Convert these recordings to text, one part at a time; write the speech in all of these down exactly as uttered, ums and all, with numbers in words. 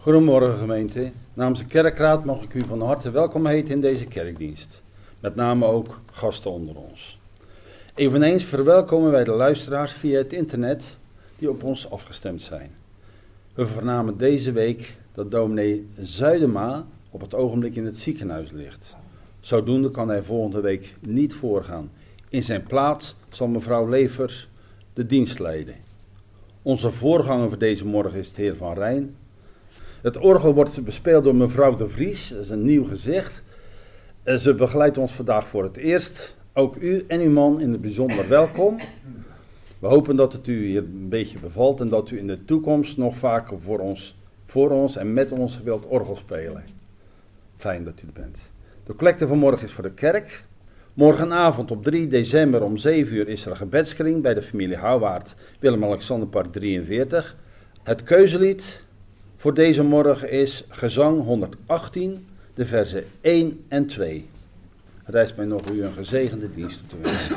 Goedemorgen gemeente. Namens de kerkraad mag ik u van harte welkom heten in deze kerkdienst. Met name ook gasten onder ons. Eveneens verwelkomen wij de luisteraars via het internet die op ons afgestemd zijn. We vernamen deze week dat dominee Zuidema op het ogenblik in het ziekenhuis ligt. Zodoende kan hij volgende week niet voorgaan. In zijn plaats zal mevrouw Levers de dienst leiden. Onze voorganger voor deze morgen is de heer Van Rijn. Het orgel wordt bespeeld door mevrouw De Vries, dat is een nieuw gezicht. Ze begeleidt ons vandaag voor het eerst. Ook u en uw man in het bijzonder welkom. We hopen dat het u hier een beetje bevalt en dat u in de toekomst nog vaker voor ons, voor ons en met ons wilt orgel spelen. Fijn dat u er bent. De collecte van morgen is voor de kerk. Morgenavond op drie december om zeven uur is er een gebedskring bij de familie Houwaard, Willem-Alexanderpark drieënveertig. Het keuzelied voor deze morgen is gezang honderdachttien, de versen één en twee. Het rijst mij nog u een gezegende dienst toe te wensen.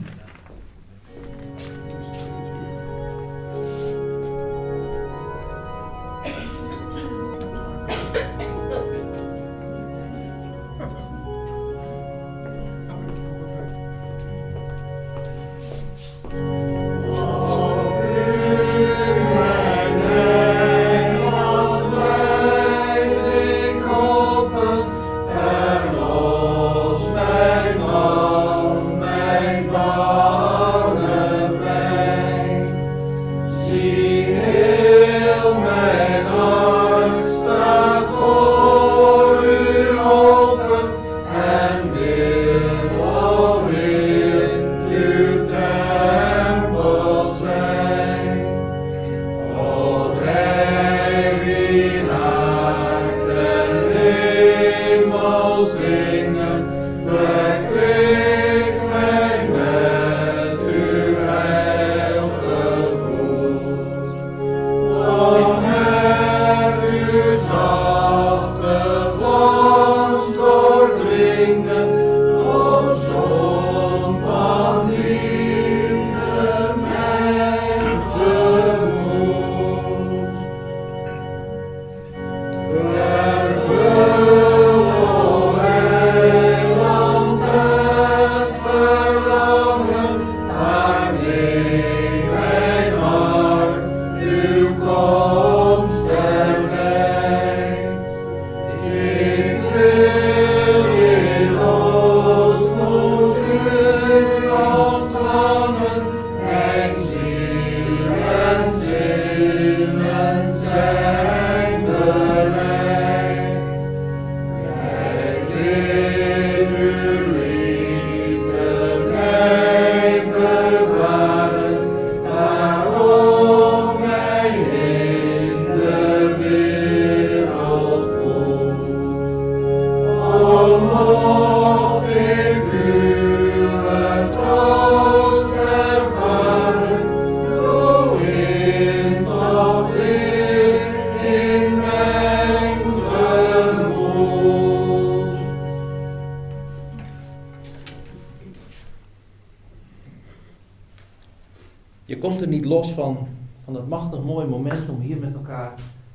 Je komt er niet los van, van dat machtig mooi moment om hier met elkaar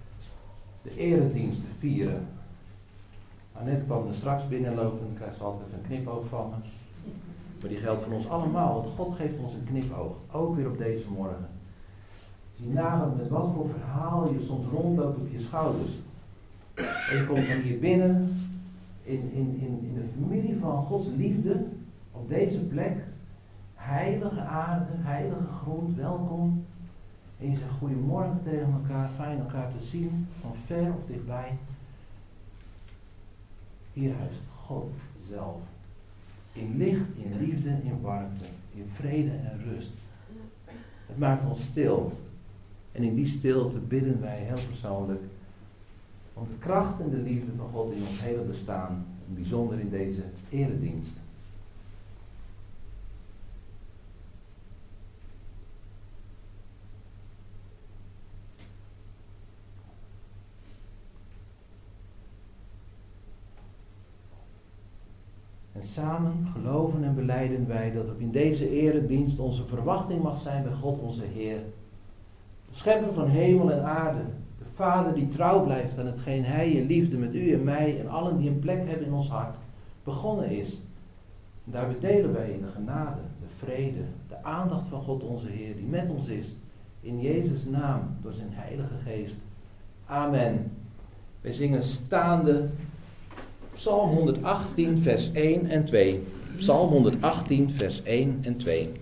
de eredienst te vieren. Annette kwam er straks binnenlopen en dan krijgt ze altijd een knipoog van me. Maar die geldt voor ons allemaal, want God geeft ons een knipoog, ook weer op deze morgen. Als je nagaat met wat voor verhaal je soms rondloopt op je schouders. En je komt dan hier binnen, in, in, in, in de familie van Gods liefde, op deze plek. Heilige aarde, heilige grond, welkom. En je zegt goedemorgen tegen elkaar, fijn elkaar te zien, van ver of dichtbij. Hier huist God zelf. In licht, in liefde, in warmte, in vrede en rust. Het maakt ons stil. En in die stilte bidden wij heel persoonlijk om de kracht en de liefde van God in ons hele bestaan. En bijzonder in deze eredienst. En samen geloven en belijden wij dat ook in deze eredienst onze verwachting mag zijn bij God onze Heer. De schepper van hemel en aarde, de Vader die trouw blijft aan hetgeen Hij in liefde met u en mij en allen die een plek hebben in ons hart begonnen is. En daarbij delen wij in de genade, de vrede, de aandacht van God onze Heer die met ons is. In Jezus' naam, door zijn Heilige Geest. Amen. Wij zingen staande Psalm honderdachttien vers één en twee. Psalm honderdachttien vers één en twee.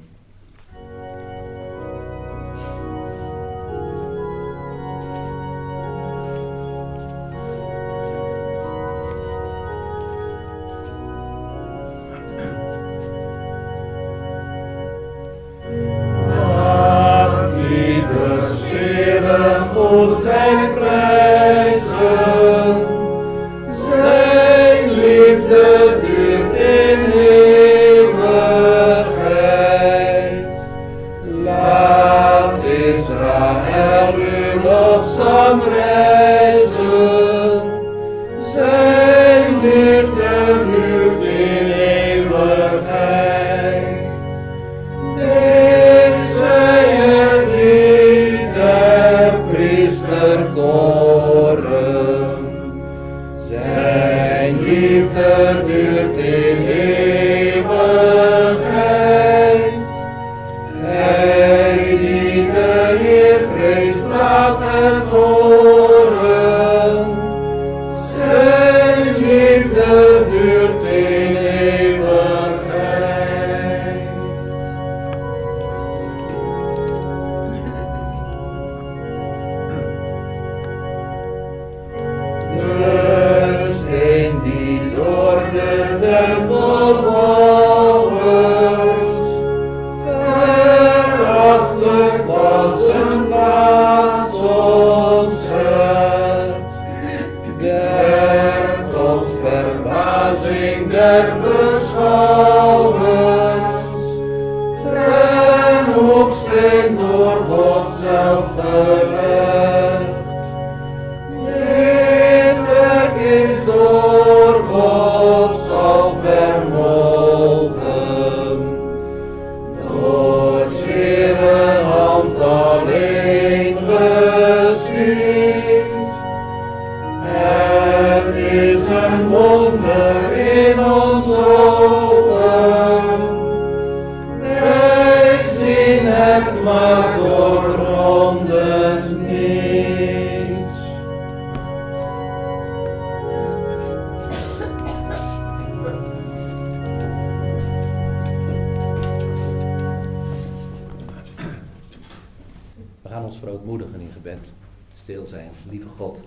Verootmoedigen in gebed, stil zijn, lieve God.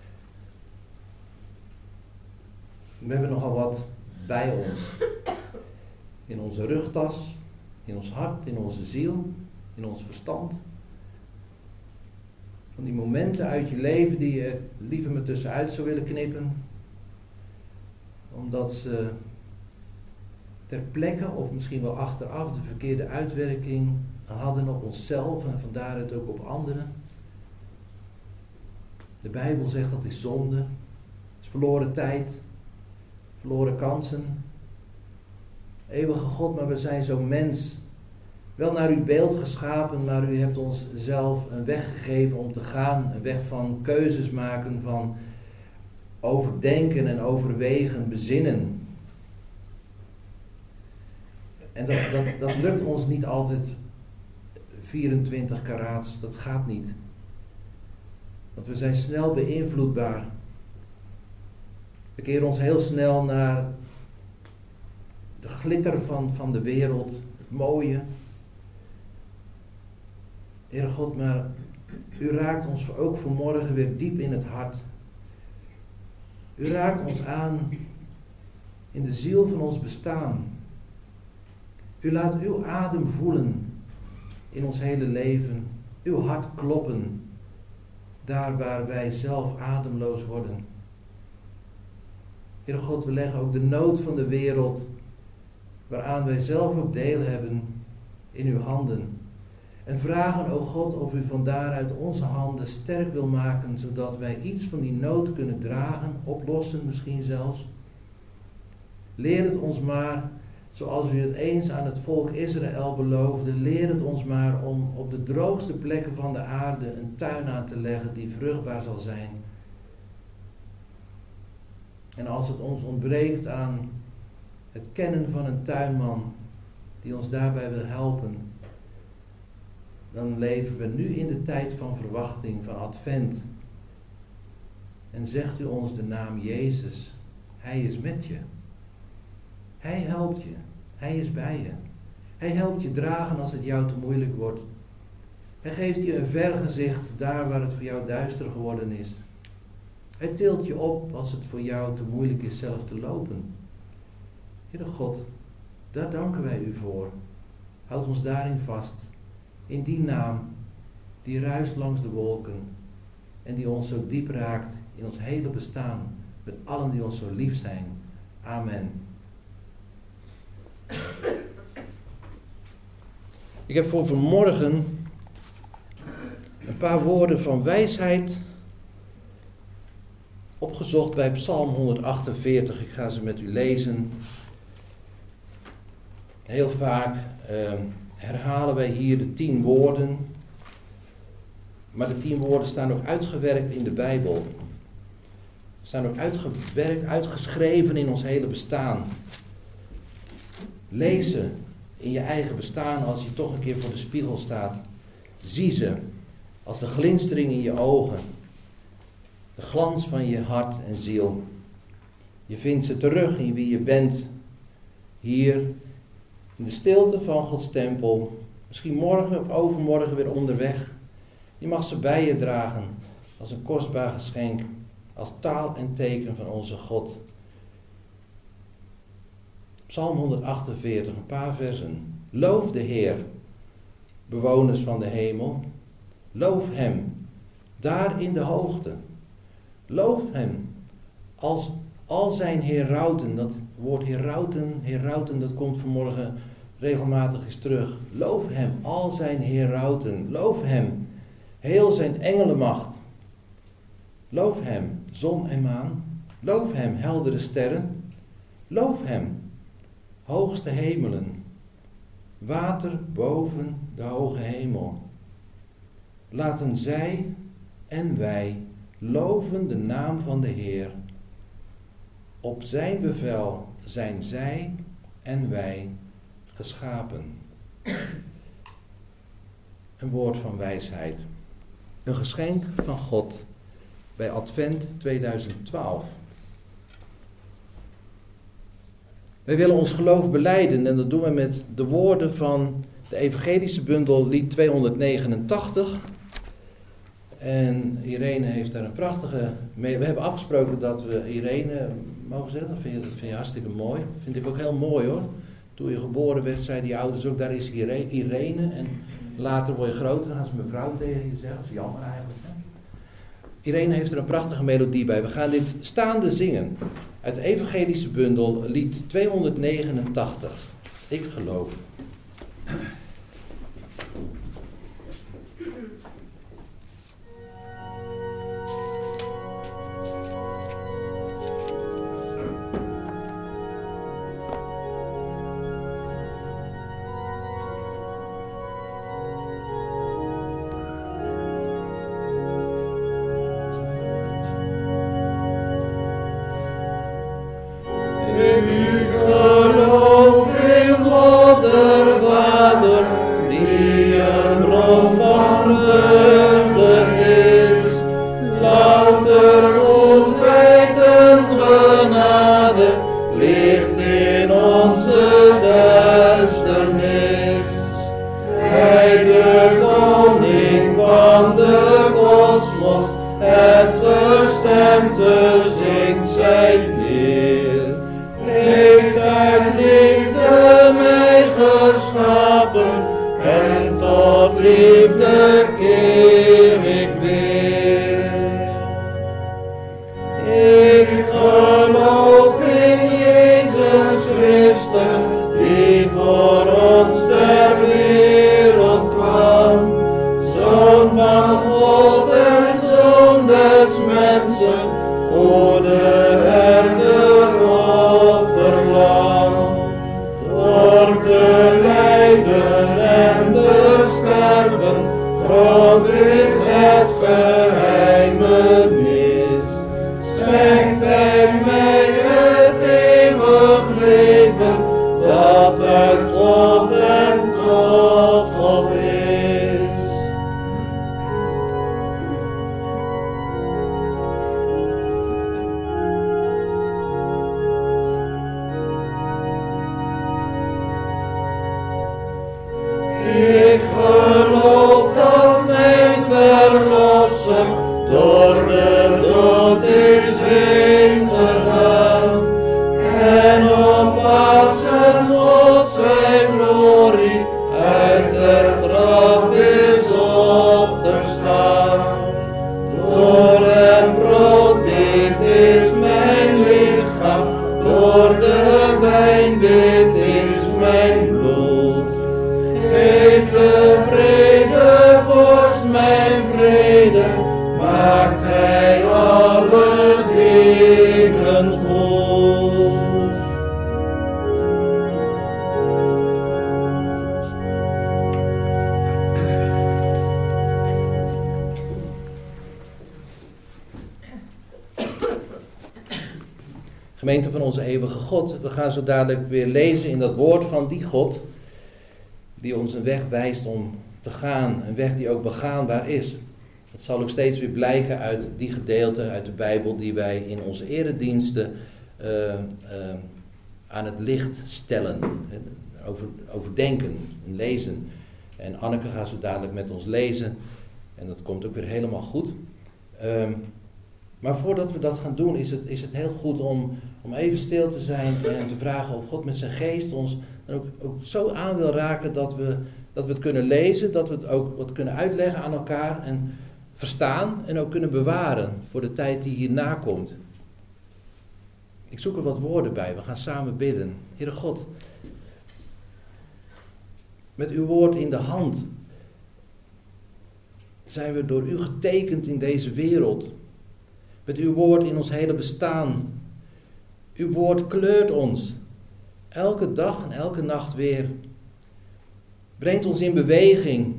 We hebben nogal wat bij ons. In onze rugtas, in ons hart, in onze ziel, in ons verstand. Van die momenten uit je leven die je liever maar tussenuit zou willen knippen. Omdat ze ter plekke of misschien wel achteraf de verkeerde uitwerking hadden op onszelf en van daaruit ook op anderen. De Bijbel zegt dat is zonde, dat is verloren tijd, verloren kansen. Eeuwige God, maar we zijn zo mens. Wel naar uw beeld geschapen, maar u hebt ons zelf een weg gegeven om te gaan. Een weg van keuzes maken, van overdenken en overwegen, bezinnen. En dat, dat, dat lukt ons niet altijd vierentwintig karaats, dat gaat niet. Want we zijn snel beïnvloedbaar. We keren ons heel snel naar de glitter van, van de wereld, het mooie. Heere God, maar u raakt ons ook vanmorgen weer diep in het hart. U raakt ons aan in de ziel van ons bestaan. U laat uw adem voelen in ons hele leven. Uw hart kloppen, daar waar wij zelf ademloos worden. Heere God, we leggen ook de nood van de wereld, waaraan wij zelf ook deel hebben, in uw handen. En vragen, o God, of u van daaruit onze handen sterk wil maken, zodat wij iets van die nood kunnen dragen, oplossen misschien zelfs. Leer het ons maar Zoals u het eens aan het volk Israël beloofde, leer het ons maar om op de droogste plekken van de aarde een tuin aan te leggen die vruchtbaar zal zijn. En als het ons ontbreekt aan het kennen van een tuinman die ons daarbij wil helpen, dan leven we nu in de tijd van verwachting, van advent. En zegt u ons de naam Jezus, Hij is met je. Hij helpt je. Hij is bij je. Hij helpt je dragen als het jou te moeilijk wordt. Hij geeft je een vergezicht daar waar het voor jou duister geworden is. Hij tilt je op als het voor jou te moeilijk is zelf te lopen. Heere God, daar danken wij u voor. Houd ons daarin vast. In die naam die ruist langs de wolken en die ons zo diep raakt in ons hele bestaan met allen die ons zo lief zijn. Amen. Ik heb voor vanmorgen een paar woorden van wijsheid opgezocht bij Psalm honderdachtenveertig. Ik ga ze met u lezen. Heel vaak uh, herhalen wij hier de tien woorden. Maar de tien woorden staan ook uitgewerkt in de Bijbel. Staan ook uitgewerkt, uitgeschreven in ons hele bestaan. Lees ze in je eigen bestaan als je toch een keer voor de spiegel staat. Zie ze als de glinstering in je ogen. De glans van je hart en ziel. Je vindt ze terug in wie je bent. Hier in de stilte van Gods tempel. Misschien morgen of overmorgen weer onderweg. Je mag ze bij je dragen als een kostbaar geschenk. Als taal en teken van onze God. Psalm honderdachtenveertig, een paar versen. Loof de Heer, bewoners van de hemel. Loof Hem, daar in de hoogte. Loof Hem, als al zijn herauten. Dat woord herauten, herauten, dat komt vanmorgen regelmatig eens terug. Loof Hem, al zijn herauten. Loof Hem, heel zijn engelenmacht. Loof Hem, zon en maan. Loof Hem, heldere sterren. Loof Hem, hoogste hemelen. Water boven de hoge hemel. Laten zij en wij loven de naam van de Heer. Op zijn bevel zijn zij en wij geschapen. Een woord van wijsheid. Een geschenk van God bij Advent tweeduizend twaalf. Wij willen ons geloof belijden en dat doen we met de woorden van de evangelische bundel lied tweehonderdnegenentachtig. En Irene heeft daar een prachtige mee. We hebben afgesproken dat we Irene mogen zeggen. Dat vind je, dat vind je hartstikke mooi. Dat vind ik ook heel mooi hoor. Toen je geboren werd, zeiden die ouders ook, daar is Irene. En later word je groter, dan gaan ze mevrouw tegen je zeggen. Dat is jammer eigenlijk. Hè? Irene heeft er een prachtige melodie bij. We gaan dit staande zingen. Uit de evangelische bundel, lied tweehonderdnegenentachtig. Ik geloof. Goede herder, offerlam, Gemeente van onze eeuwige God, we gaan zo dadelijk weer lezen in dat woord van die God, die ons een weg wijst om te gaan, een weg die ook begaanbaar is. Dat zal ook steeds weer blijken uit die gedeelten uit de Bijbel die wij in onze erediensten uh, uh, aan het licht stellen, over, overdenken en lezen. En Anneke gaat zo dadelijk met ons lezen en dat komt ook weer helemaal goed. Um, maar voordat we dat gaan doen is het, is het heel goed om, om even stil te zijn en te vragen of God met zijn geest ons dan ook, ook zo aan wil raken dat we, dat we het kunnen lezen, dat we het ook wat kunnen uitleggen aan elkaar en verstaan en ook kunnen bewaren voor de tijd die hierna komt. Ik zoek er wat woorden bij, we gaan samen bidden. Heere God, met uw woord in de hand zijn we door u getekend in deze wereld. Met uw woord in ons hele bestaan. Uw woord kleurt ons. Elke dag en elke nacht weer. Brengt ons in beweging.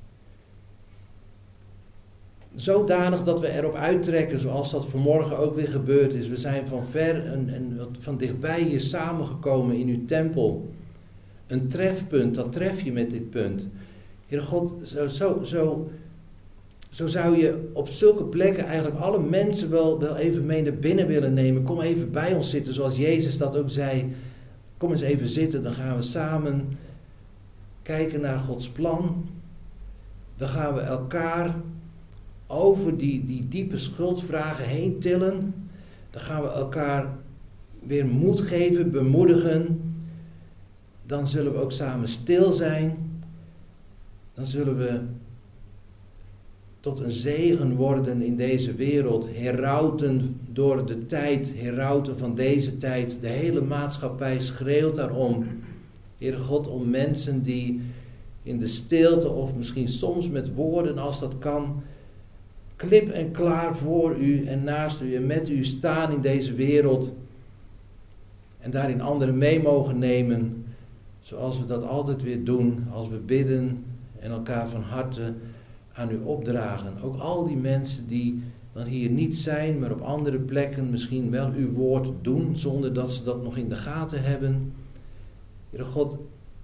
Zodanig dat we erop uittrekken, zoals dat vanmorgen ook weer gebeurd is. We zijn van ver en, en van dichtbij hier samengekomen in uw tempel. Een trefpunt, dat tref je met dit punt. Heere God, zo, zo, zo, zo zou je op zulke plekken eigenlijk alle mensen wel, wel even mee naar binnen willen nemen. Kom even bij ons zitten, zoals Jezus dat ook zei. Kom eens even zitten, dan gaan we samen kijken naar Gods plan. Dan gaan we elkaar over die, die diepe schuldvragen heen tillen. Dan gaan we elkaar weer moed geven, bemoedigen. Dan zullen we ook samen stil zijn. Dan zullen we tot een zegen worden in deze wereld. Herauten door de tijd, herauten van deze tijd. De hele maatschappij schreeuwt daarom. Heere God, om mensen die in de stilte of misschien soms met woorden als dat kan, klip en klaar voor u en naast u en met u staan in deze wereld. En daarin anderen mee mogen nemen, zoals we dat altijd weer doen als we bidden en elkaar van harte aan u opdragen. Ook al die mensen die dan hier niet zijn, maar op andere plekken misschien wel uw woord doen, zonder dat ze dat nog in de gaten hebben. Heere God,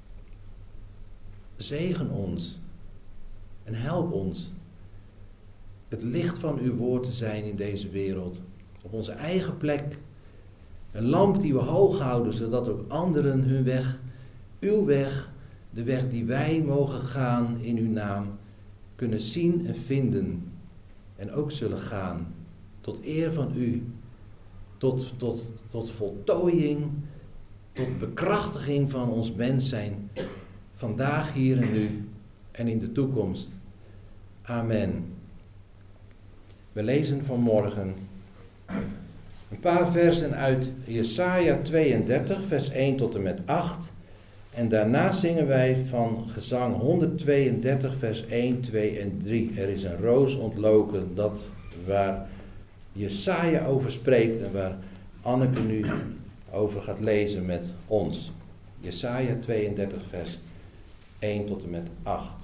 zegen ons en help ons het licht van uw woord te zijn in deze wereld. Op onze eigen plek. Een lamp die we hoog houden, zodat ook anderen hun weg, uw weg, de weg die wij mogen gaan in uw naam, kunnen zien en vinden. En ook zullen gaan tot eer van u. Tot, tot, tot voltooiing, tot bekrachtiging van ons mens zijn. Vandaag, hier en nu en in de toekomst. Amen. We lezen vanmorgen een paar versen uit Jesaja tweeëndertig, vers één tot en met acht. En daarna zingen wij van gezang honderdtweeëndertig, vers één, twee en drie. Er is een roos ontloken, dat waar Jesaja over spreekt en waar Anneke nu over gaat lezen met ons. Jesaja tweeëndertig, vers één tot en met acht.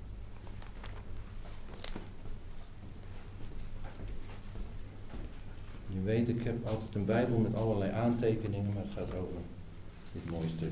Je weet, ik heb altijd een Bijbel met allerlei aantekeningen, maar het gaat over dit mooie stuk.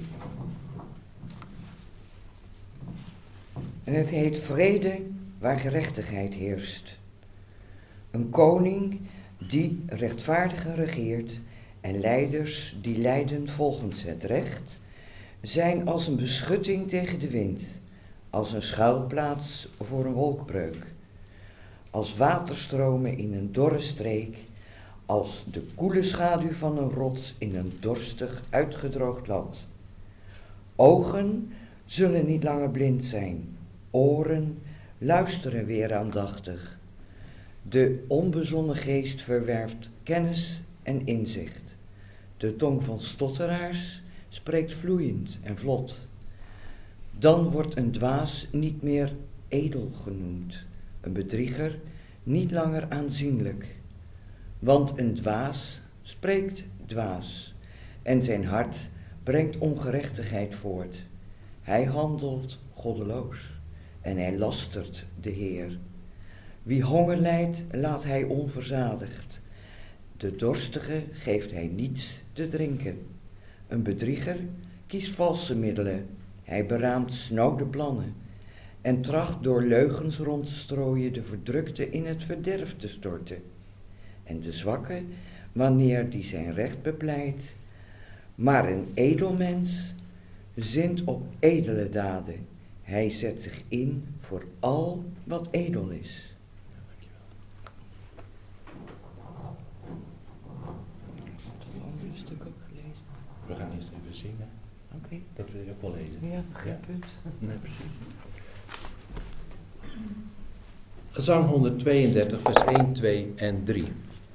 En het heet vrede waar gerechtigheid heerst. Een koning die rechtvaardiger regeert en leiders die leiden volgens het recht, zijn als een beschutting tegen de wind, als een schuilplaats voor een wolkbreuk, als waterstromen in een dorre streek, als de koele schaduw van een rots in een dorstig uitgedroogd land. Ogen zullen niet langer blind zijn, oren luisteren weer aandachtig. De onbezonnen geest verwerft kennis en inzicht. De tong van stotteraars spreekt vloeiend en vlot. Dan wordt een dwaas niet meer edel genoemd, een bedrieger niet langer aanzienlijk. Want een dwaas spreekt dwaas en zijn hart brengt ongerechtigheid voort. Hij handelt goddeloos en hij lastert de Heer. Wie honger lijdt, laat hij onverzadigd De dorstige geeft hij niets te drinken. Een bedrieger kiest valse middelen. Hij beraamt snode plannen en tracht door leugens rond te strooien de verdrukte in het verderf te storten. En de zwakke, wanneer die zijn recht bepleit. Maar een edelmens zint op edele daden. Hij zet zich in voor al wat edel is. Dat andere stuk ook gelezen? We gaan eerst even zingen. Oké. Okay. Dat wil je ook wel lezen. Ja, geen Ja. punt. Nee, precies. Gezang honderdtweeëndertig, vers één, twee en drie.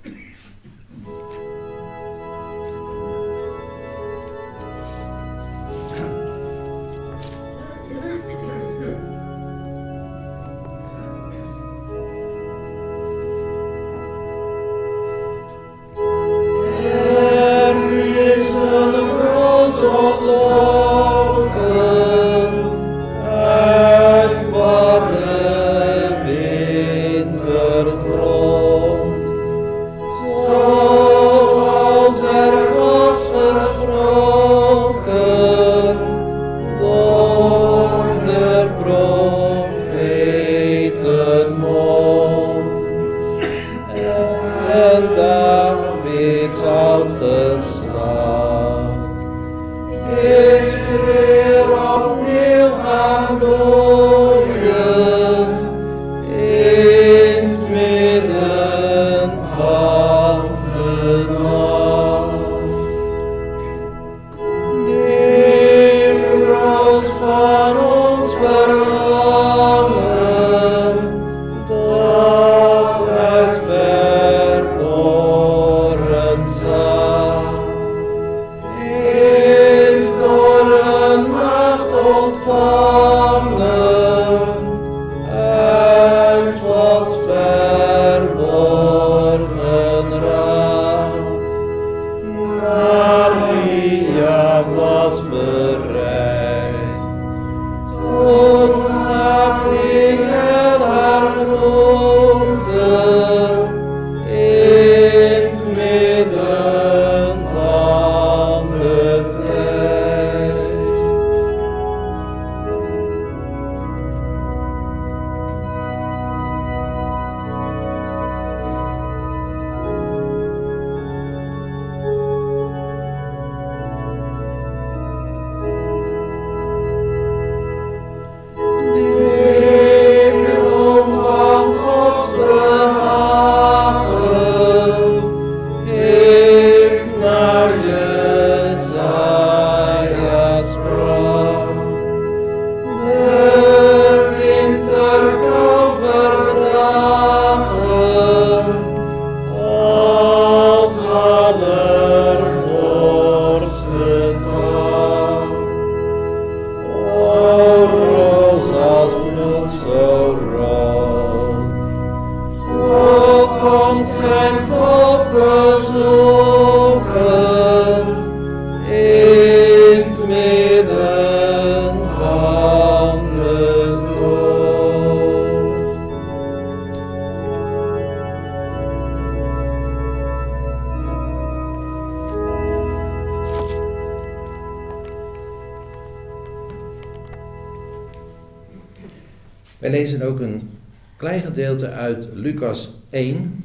Wij lezen ook een klein gedeelte uit Lucas één.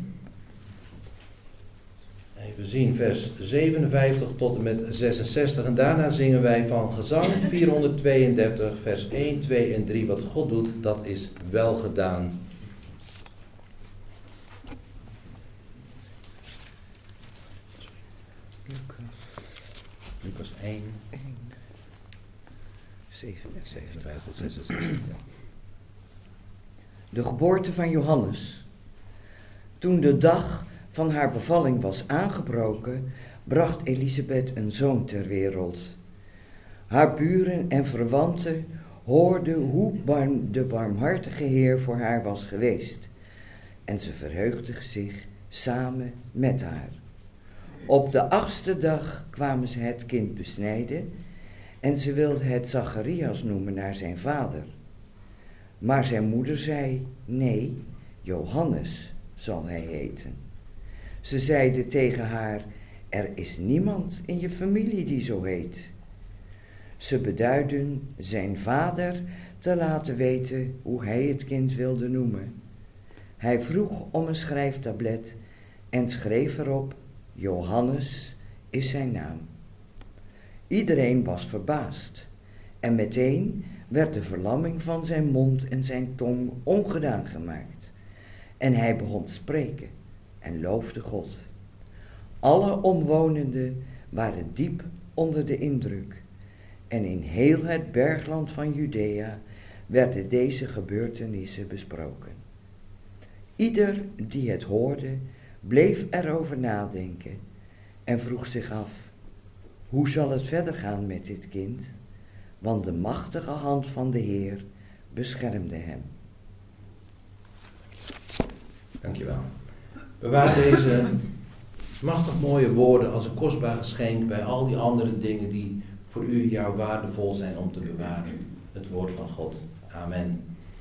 Even zien, vers zevenenvijftig tot en met zesenzestig. En daarna zingen wij van gezang vierhonderdtweeëndertig, vers één, twee en drie. Wat God doet, dat is wel gedaan. Lucas één. zevenenvijftig tot zesenzestig. Ja. De geboorte van Johannes. Toen de dag van haar bevalling was aangebroken, bracht Elisabeth een zoon ter wereld. Haar buren en verwanten hoorden hoe barm, de barmhartige Heer voor haar was geweest, en ze verheugden zich samen met haar. Op de achtste dag kwamen ze het kind besnijden, en ze wilden het Zacharias noemen naar zijn vader. Maar zijn moeder zei, nee, Johannes zal hij heten. Ze zeiden tegen haar: er is niemand in je familie die zo heet. Ze beduidden zijn vader te laten weten hoe hij het kind wilde noemen. Hij vroeg om een schrijftablet en schreef erop: Johannes is zijn naam. Iedereen was verbaasd en meteen werd de verlamming van zijn mond en zijn tong ongedaan gemaakt. En hij begon te spreken en loofde God. Alle omwonenden waren diep onder de indruk. En in heel het bergland van Judea werden deze gebeurtenissen besproken. Ieder die het hoorde, bleef erover nadenken en vroeg zich af: hoe zal het verder gaan met dit kind? Want de machtige hand van de Heer beschermde hem. Dankjewel. Bewaar deze machtig mooie woorden als een kostbaar geschenk bij al die andere dingen die voor u jou waardevol zijn om te bewaren. Het woord van God. Amen.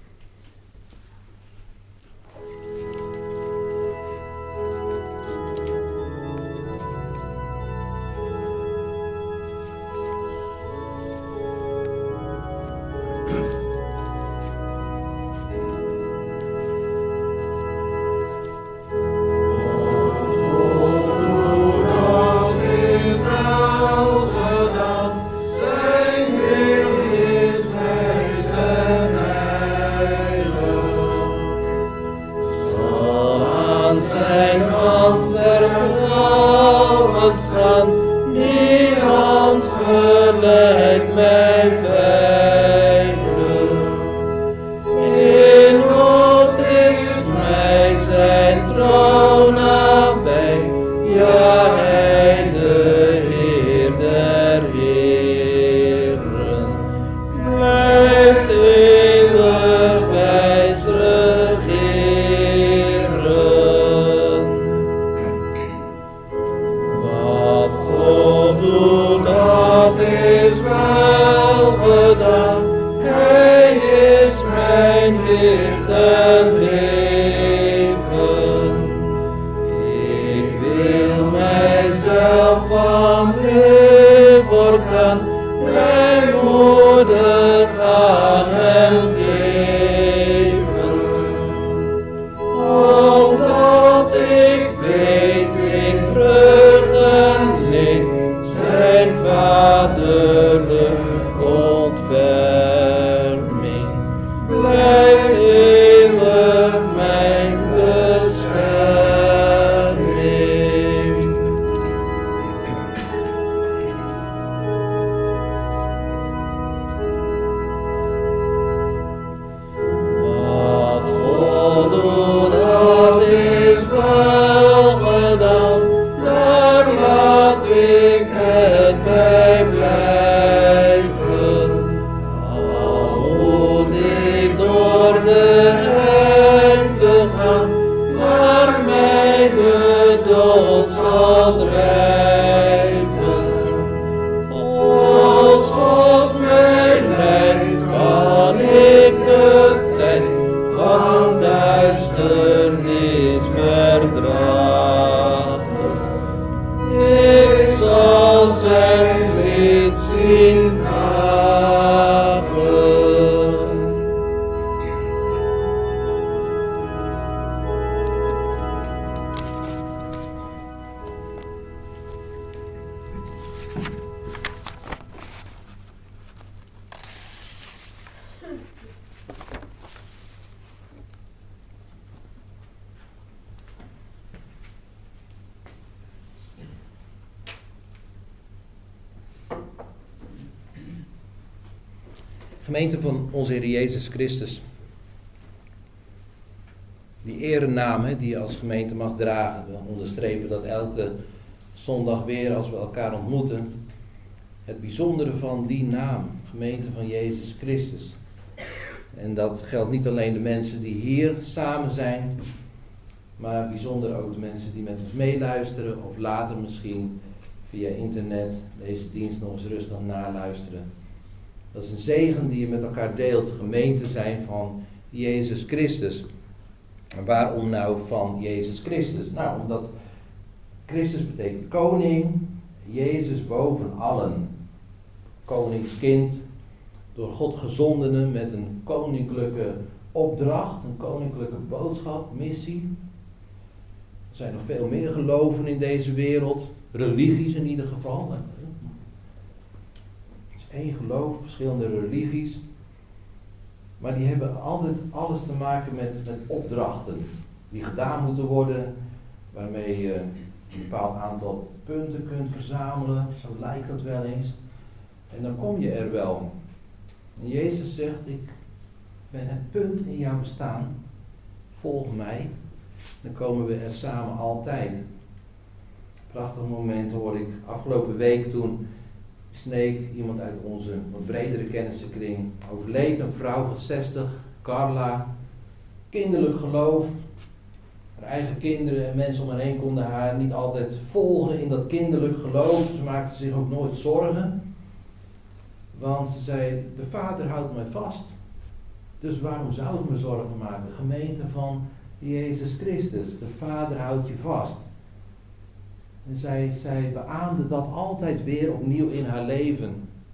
Gemeente van onze Heer Jezus Christus. Die erenaam die je als gemeente mag dragen. We onderstrepen dat elke zondag weer als we elkaar ontmoeten. Het bijzondere van die naam, gemeente van Jezus Christus. En dat geldt niet alleen de mensen die hier samen zijn, maar bijzonder ook de mensen die met ons meeluisteren of later misschien via internet deze dienst nog eens rustig naluisteren. Dat is een zegen die je met elkaar deelt, gemeente zijn van Jezus Christus. En waarom nou van Jezus Christus? Nou, omdat Christus betekent koning, Jezus boven allen. Koningskind, door God gezondene met een koninklijke opdracht, een koninklijke boodschap, missie. Er zijn nog veel meer geloven in deze wereld, religies in ieder geval. Het is één geloof, verschillende religies. Maar die hebben altijd alles te maken met, met opdrachten die gedaan moeten worden, waarmee je een bepaald aantal punten kunt verzamelen, zo lijkt dat wel eens. En dan kom je er wel. En Jezus zegt, ik ben het punt in jouw bestaan, volg mij, dan komen we er samen altijd. Prachtig moment hoor ik afgelopen week toen Sneek, iemand uit onze wat bredere kennissenkring, overleed, een vrouw van zestig, Carla, kinderlijk geloof. Haar eigen kinderen en mensen om haar heen konden haar niet altijd volgen in dat kinderlijk geloof. Ze maakte zich ook nooit zorgen. Want ze zei, de Vader houdt mij vast. Dus waarom zou ik me zorgen maken? Gemeente van Jezus Christus, de Vader houdt je vast. En zij, zij beaamde dat altijd weer opnieuw in haar leven.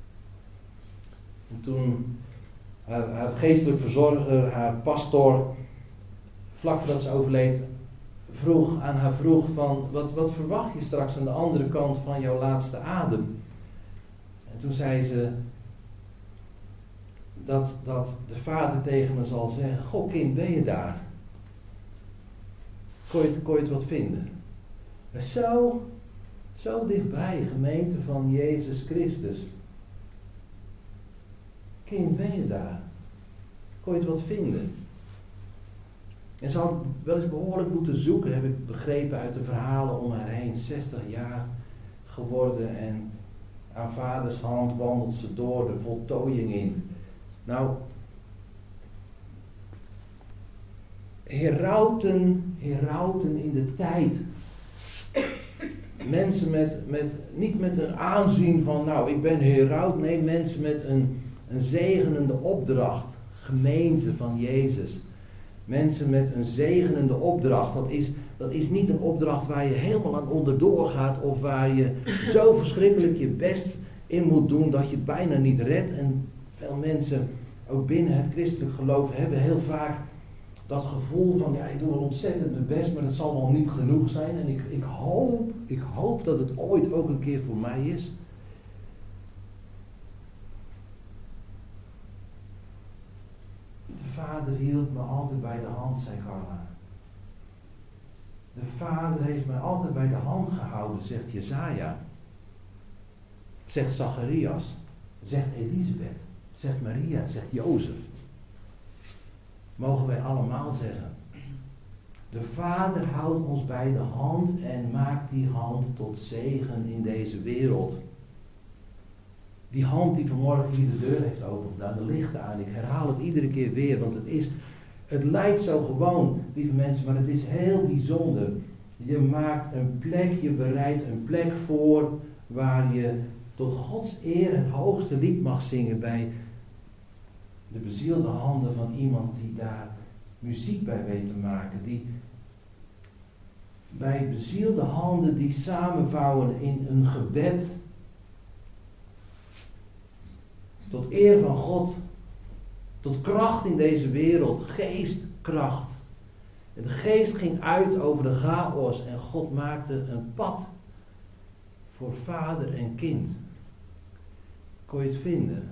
En toen haar, haar geestelijk verzorger, haar pastor, vlak voordat ze overleed, vroeg aan haar vroeg van, wat, wat verwacht je straks aan de andere kant van jouw laatste adem? En toen zei ze, dat, dat de Vader tegen me zal zeggen, goh kind, ben je daar? Kon je het, kon je het wat vinden? Zo, zo dichtbij, gemeente van Jezus Christus. Kind, ben je daar? Kon je het wat vinden? En ze had wel eens behoorlijk moeten zoeken, heb ik begrepen uit de verhalen om haar heen. zestig jaar geworden en aan vaders hand wandelt ze door de voltooiing in. Nou, herauten, herauten in de tijd. Mensen met, met, niet met een aanzien van, nou, ik ben heraut. Nee, mensen met een, een zegenende opdracht. Gemeente van Jezus. Mensen met een zegenende opdracht. Dat is, dat is niet een opdracht waar je helemaal aan onderdoor gaat. Of waar je zo verschrikkelijk je best in moet doen dat je het bijna niet redt. En veel mensen, ook binnen het christelijk geloof, hebben heel vaak dat gevoel van, ja, ik doe wel ontzettend mijn best, maar dat zal wel niet genoeg zijn. En ik, ik, hoop, ik hoop dat het ooit ook een keer voor mij is. De Vader hield me altijd bij de hand, zei Carla. De Vader heeft mij altijd bij de hand gehouden, zegt Jesaja. Zegt Zacharias. Zegt Elisabeth. Zegt Maria. Zegt Jozef. Mogen wij allemaal zeggen. De Vader houdt ons bij de hand en maakt die hand tot zegen in deze wereld. Die hand die vanmorgen hier de deur heeft opengedaan, de lichten aan. Ik herhaal het iedere keer weer, want het is, het lijkt zo gewoon, lieve mensen, maar het is heel bijzonder. Je maakt een plek, je bereidt een plek voor waar je tot Gods eer het hoogste lied mag zingen bij de bezielde handen van iemand die daar muziek bij weet te maken. Die bij bezielde handen die samenvouwen in een gebed tot eer van God, tot kracht in deze wereld, geestkracht. En de geest ging uit over de chaos en God maakte een pad voor vader en kind. Kon je het vinden?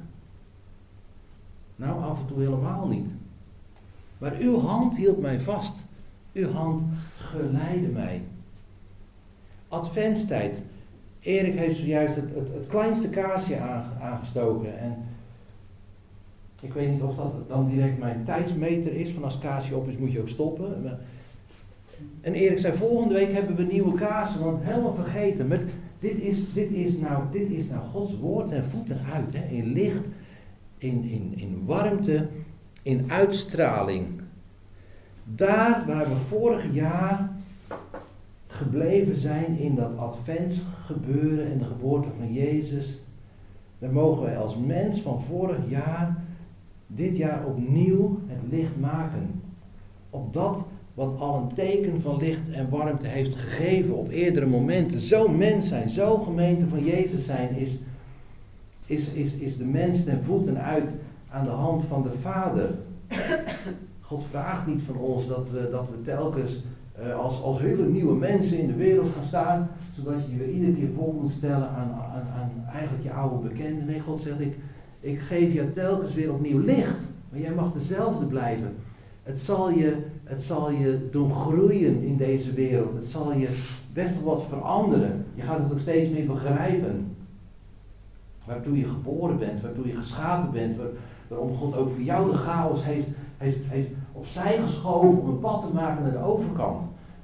Nou, af en toe helemaal niet. Maar uw hand hield mij vast. Uw hand geleidde mij. Adventstijd. Erik heeft zojuist het, het, het kleinste kaarsje aangestoken. En ik weet niet of dat dan direct mijn tijdsmeter is. Van als het kaarsje op is moet je ook stoppen. En Erik zei, volgende week hebben we nieuwe kaarsen. Want helemaal vergeten. Maar dit is, dit is, nou, dit is nou Gods woord en voeten uit. Hè? In licht, in, in, in warmte, in uitstraling. Daar waar we vorig jaar gebleven zijn in dat adventsgebeuren en de geboorte van Jezus, daar mogen wij als mens van vorig jaar dit jaar opnieuw het licht maken. Op dat wat al een teken van licht en warmte heeft gegeven op eerdere momenten. Zo mens zijn, zo gemeente van Jezus zijn, is, is, is, is de mens ten voeten uit aan de hand van de Vader. God vraagt niet van ons dat we, dat we telkens uh, als, als hele nieuwe mensen in de wereld gaan staan, zodat je je iedere keer voor moet stellen aan, aan, aan eigenlijk je oude bekenden. Nee, God zegt, ik, ik geef jou telkens weer opnieuw licht, maar jij mag dezelfde blijven. Het zal je, het zal je doen groeien in deze wereld. Het zal je best wel wat veranderen. Je gaat het ook steeds meer begrijpen. Waartoe je geboren bent, waartoe je geschapen bent, waar, waarom God ook voor jou de chaos heeft, heeft, heeft opzij geschoven om een pad te maken naar de overkant.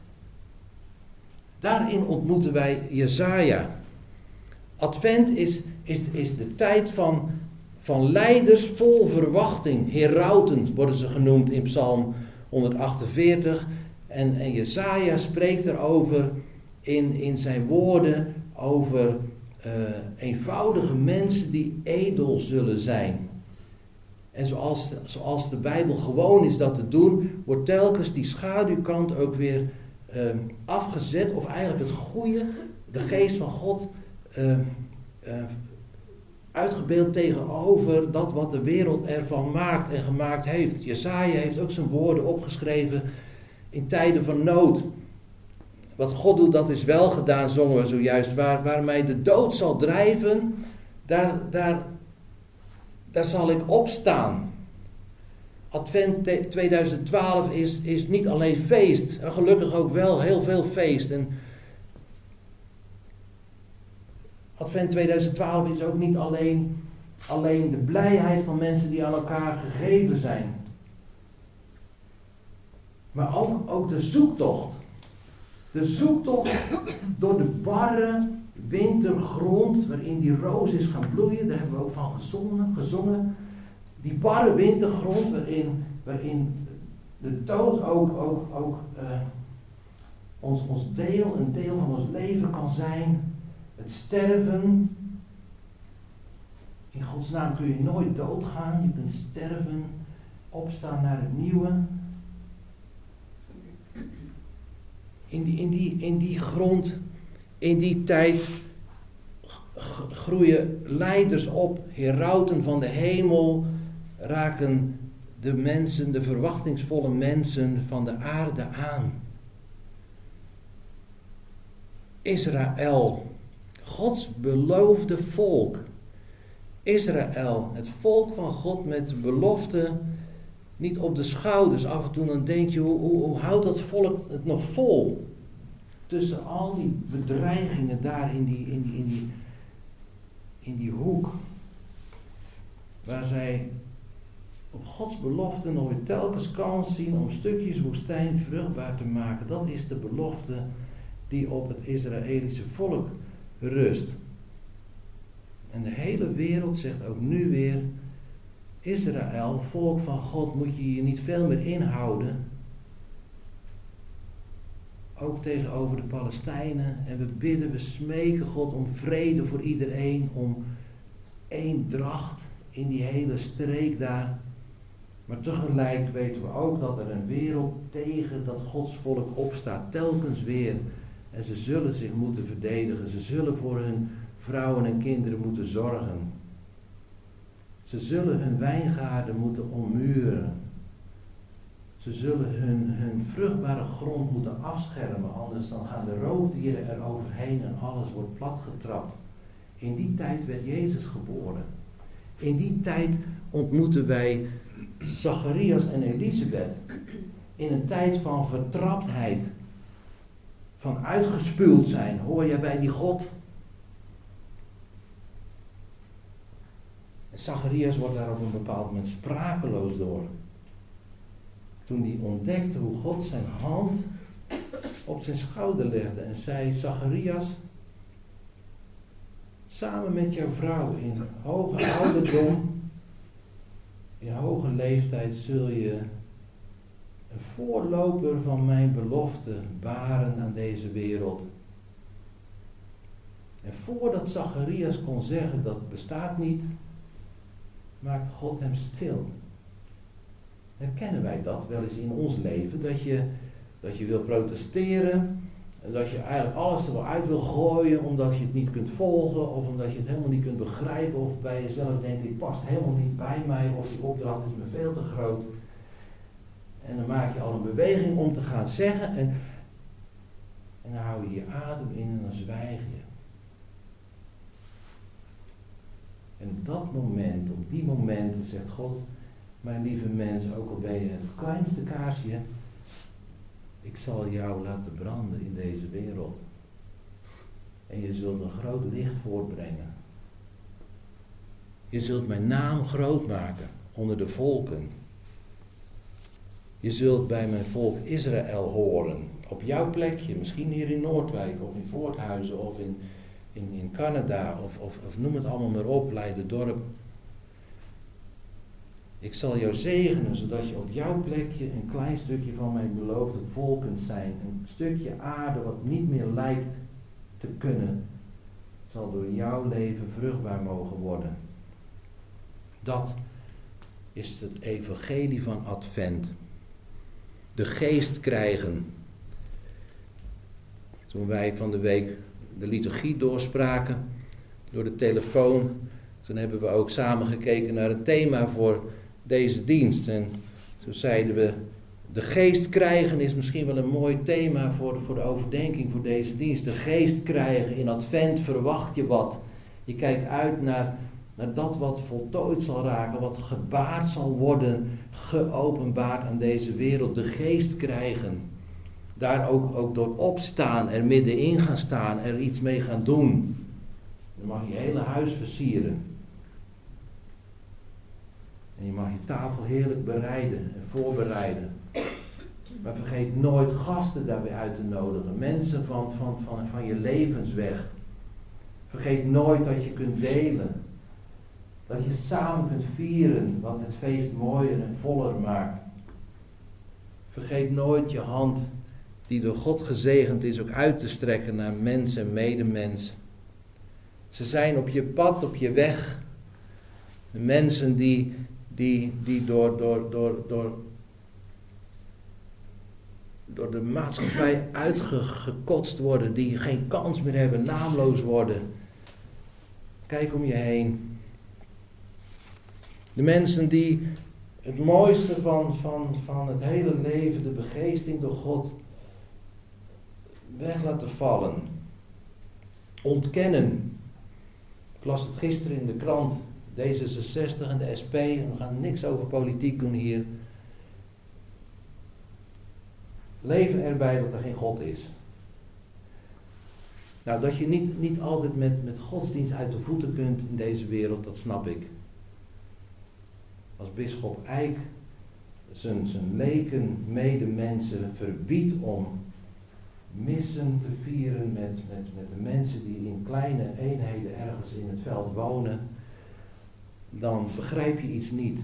Daarin ontmoeten wij Jesaja. Advent is, is, is de tijd van, van leiders vol verwachting. Herauten worden ze genoemd in Psalm honderdachtenveertig. En, en Jesaja spreekt erover in, in zijn woorden over uh, eenvoudige mensen die edel zullen zijn. En zoals de, zoals de Bijbel gewoon is dat te doen, wordt telkens die schaduwkant ook weer uh, afgezet. Of eigenlijk het goede, de geest van God, uh, uh, uitgebeeld tegenover dat wat de wereld ervan maakt en gemaakt heeft. Jesaja heeft ook zijn woorden opgeschreven in tijden van nood. Wat God doet, dat is wel gedaan, zongen we zojuist. Waar, waar mij de dood zal drijven, daar, daar, daar zal ik opstaan. Advent tweeduizend twaalf is, is niet alleen feest, en gelukkig ook wel heel veel feest. En Advent tweeduizend twaalf is ook niet alleen, alleen de blijheid van mensen die aan elkaar gegeven zijn. Maar ook, ook de zoektocht. De zoektocht door de barre wintergrond waarin die roos is gaan bloeien. Daar hebben we ook van gezongen. gezongen. Die barre wintergrond waarin, waarin de dood ook, ook, ook uh, ons, ons deel, een deel van ons leven kan zijn. Het sterven. In Gods naam kun je nooit doodgaan. Je kunt sterven, opstaan naar het nieuwe. In die, in die, in die grond, in die tijd groeien leiders op, herauten van de hemel, raken de mensen, de verwachtingsvolle mensen van de aarde aan. Israël, Gods beloofde volk. Israël, het volk van God met de belofte niet op de schouders. Af en toe dan denk je, hoe, hoe, hoe houdt dat volk het nog vol? Tussen al die bedreigingen daar in die, in die, in die, in die hoek. Waar zij op Gods belofte nog weer telkens kans zien om stukjes woestijn vruchtbaar te maken. Dat is de belofte die op het Israëlische volk rust. En de hele wereld zegt ook nu weer, Israël, volk van God, moet je je niet veel meer inhouden. Ook tegenover de Palestijnen. En we bidden, we smeken God om vrede voor iedereen. Om eendracht in die hele streek daar. Maar tegelijk weten we ook dat er een wereld tegen dat Gods volk opstaat. Telkens weer. En ze zullen zich moeten verdedigen. Ze zullen voor hun vrouwen en kinderen moeten zorgen. Ze zullen hun wijngaarden moeten ommuren. Ze zullen hun, hun vruchtbare grond moeten afschermen, anders dan gaan de roofdieren er overheen en alles wordt platgetrapt. In die tijd werd Jezus geboren. In die tijd ontmoeten wij Zacharias en Elisabeth. In een tijd van vertraptheid, van uitgespuwd zijn. Hoor jij bij die God? En Zacharias wordt daar op een bepaald moment sprakeloos door. Toen hij ontdekte hoe God zijn hand op zijn schouder legde en zei, Zacharias, samen met jouw vrouw in hoge ouderdom, in hoge leeftijd zul je een voorloper van mijn belofte baren aan deze wereld. En voordat Zacharias kon zeggen dat bestaat niet, maakte God hem stil. Herkennen wij dat wel eens in ons leven? Dat je dat je wil protesteren, en dat je eigenlijk alles er wel uit wil gooien omdat je het niet kunt volgen of omdat je het helemaal niet kunt begrijpen of bij jezelf denkt, dit past helemaal niet bij mij of die opdracht is me veel te groot. En dan maak je al een beweging om te gaan zeggen en, en dan hou je je adem in en dan zwijg je. En op dat moment, op die momenten zegt God, mijn lieve mens, ook al ben je het kleinste kaarsje, ik zal jou laten branden in deze wereld. En je zult een groot licht voortbrengen. Je zult mijn naam groot maken onder de volken. Je zult bij mijn volk Israël horen. Op jouw plekje, misschien hier in Noordwijk of in Voorthuizen of in, in, in Canada of, of, of noem het allemaal maar op, Leiderdorp. Ik zal jou zegenen, zodat je op jouw plekje een klein stukje van mijn beloofde volk kunt zijn. Een stukje aarde wat niet meer lijkt te kunnen, zal door jouw leven vruchtbaar mogen worden. Dat is het evangelie van Advent. De geest krijgen. Toen wij van de week de liturgie doorspraken door de telefoon, toen hebben we ook samen gekeken naar een thema voor deze dienst. En toen zeiden we, de geest krijgen is misschien wel een mooi thema voor, voor de overdenking voor deze dienst. De geest krijgen, in Advent verwacht je wat. Je kijkt uit naar, naar dat wat voltooid zal raken, wat gebaard zal worden, geopenbaard aan deze wereld. De geest krijgen. Daar ook, ook door opstaan, er middenin gaan staan, er iets mee gaan doen. Dan mag je je hele huis versieren. En je mag je tafel heerlijk bereiden en voorbereiden. Maar vergeet nooit gasten daarbij uit te nodigen. Mensen van, van, van, van je levensweg. Vergeet nooit dat je kunt delen. Dat je samen kunt vieren wat het feest mooier en voller maakt. Vergeet nooit je hand die door God gezegend is ook uit te strekken naar mens en medemens. Ze zijn op je pad, op je weg. De mensen die, die, die door, door, door, door, door de maatschappij uitgekotst worden, die geen kans meer hebben, naamloos worden. Kijk om je heen. De mensen die het mooiste van, van, van het hele leven, de begeesting door God, weg laten vallen. Ontkennen. Ik las het gisteren in de krant. D zesenzestig en de S P. We gaan niks over politiek doen hier. Leven erbij dat er geen God is. Nou, dat je niet, niet altijd met, met godsdienst uit de voeten kunt in deze wereld, dat snap ik. Als bisschop Eijk zijn, zijn leken medemensen verbiedt om missen te vieren met, met, met de mensen die in kleine eenheden ergens in het veld wonen, dan begrijp je iets niet.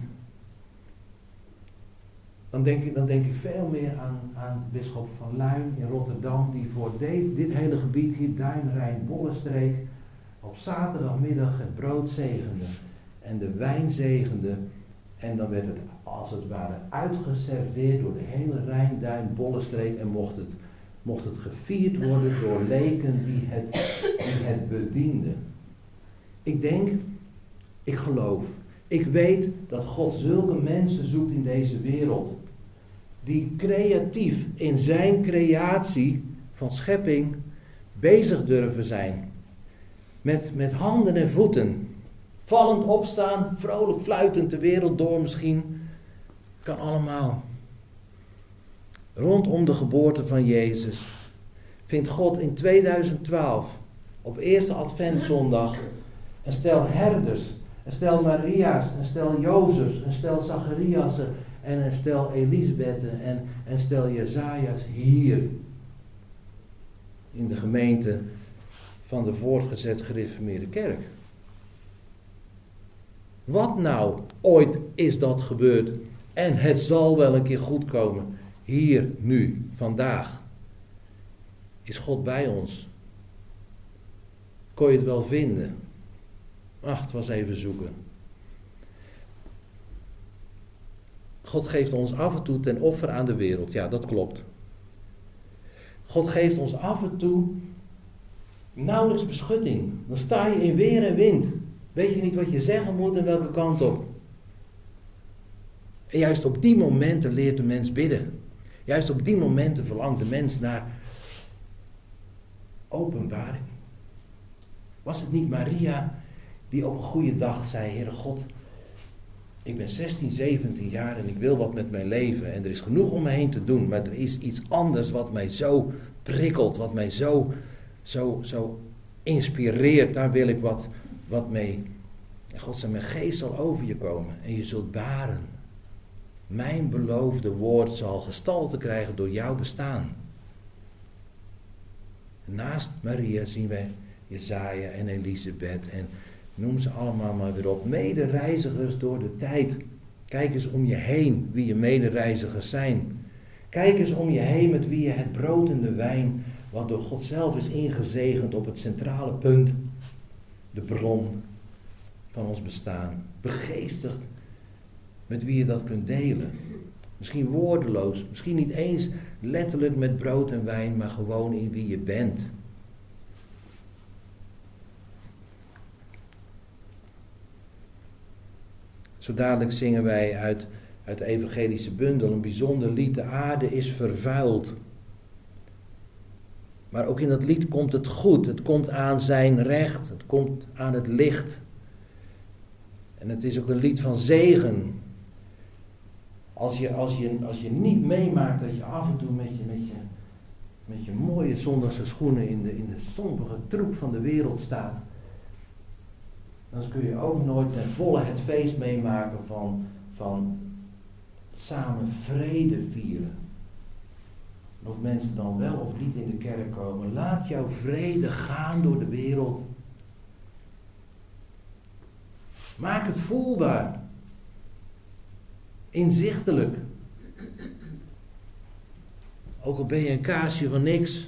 Dan denk ik, dan denk ik veel meer aan, aan bisschop van Luijn in Rotterdam, die voor de, dit hele gebied hier, Duin, Rijn, Bollenstreek, op zaterdagmiddag het brood zegende en de wijn zegende. En dan werd het als het ware uitgeserveerd door de hele Rijn, Duin, Bollenstreek en mocht het, mocht het gevierd worden door leken die het, die het bedienden. Ik denk, ik geloof, ik weet dat God zulke mensen zoekt in deze wereld, die creatief in zijn creatie van schepping bezig durven zijn. Met, met handen en voeten. Vallend opstaan, vrolijk fluitend de wereld door misschien. Kan allemaal. Rondom de geboorte van Jezus vindt God in tweeduizend twaalf op eerste Adventszondag een stel herders, een stel Maria's, een stel Jozefs, een stel Zachariasen en een stel Elisabetten en een stel Jesaja's hier in de gemeente van de voortgezet gereformeerde kerk. Wat nou, ooit is dat gebeurd en het zal wel een keer goed komen. Hier, nu, vandaag. Is God bij ons? Kon je het wel vinden? Ach, het was even zoeken. God geeft ons af en toe ten offer aan de wereld. Ja, dat klopt. God geeft ons af en toe nauwelijks beschutting. Dan sta je in weer en wind. Weet je niet wat je zeggen moet en welke kant op. En juist op die momenten leert de mens bidden. Juist op die momenten verlangt de mens naar openbaring. Was het niet Maria die op een goede dag zei: Heere God, ik ben zestien, zeventien jaar en ik wil wat met mijn leven. En er is genoeg om me heen te doen. Maar er is iets anders wat mij zo prikkelt. Wat mij zo, zo, zo inspireert. Daar wil ik wat, wat mee. En God zei: mijn geest zal over je komen. En je zult baren. Mijn beloofde woord zal gestalte krijgen door jouw bestaan. Naast Maria zien wij Jesaja en Elisabeth en noem ze allemaal maar weer op. Medereizigers door de tijd. Kijk eens om je heen wie je medereizigers zijn. Kijk eens om je heen met wie je het brood en de wijn, wat door God zelf is ingezegend op het centrale punt, de bron van ons bestaan, begeestigd met wie je dat kunt delen. Misschien woordeloos, misschien niet eens letterlijk met brood en wijn, maar gewoon in wie je bent. Zo dadelijk zingen wij uit, uit de evangelische bundel een bijzonder lied. De aarde is vervuild. Maar ook in dat lied komt het goed. Het komt aan zijn recht. Het komt aan het licht. En het is ook een lied van zegen. Als je, als je, als je niet meemaakt dat je af en toe met je, met je, met je mooie zondagse schoenen in de, in de sombere troep van de wereld staat, dan kun je ook nooit ten volle het feest meemaken van, van samen vrede vieren. En of mensen dan wel of niet in de kerk komen, laat jouw vrede gaan door de wereld. Maak het voelbaar. Inzichtelijk. Ook al ben je een kaasje van niks.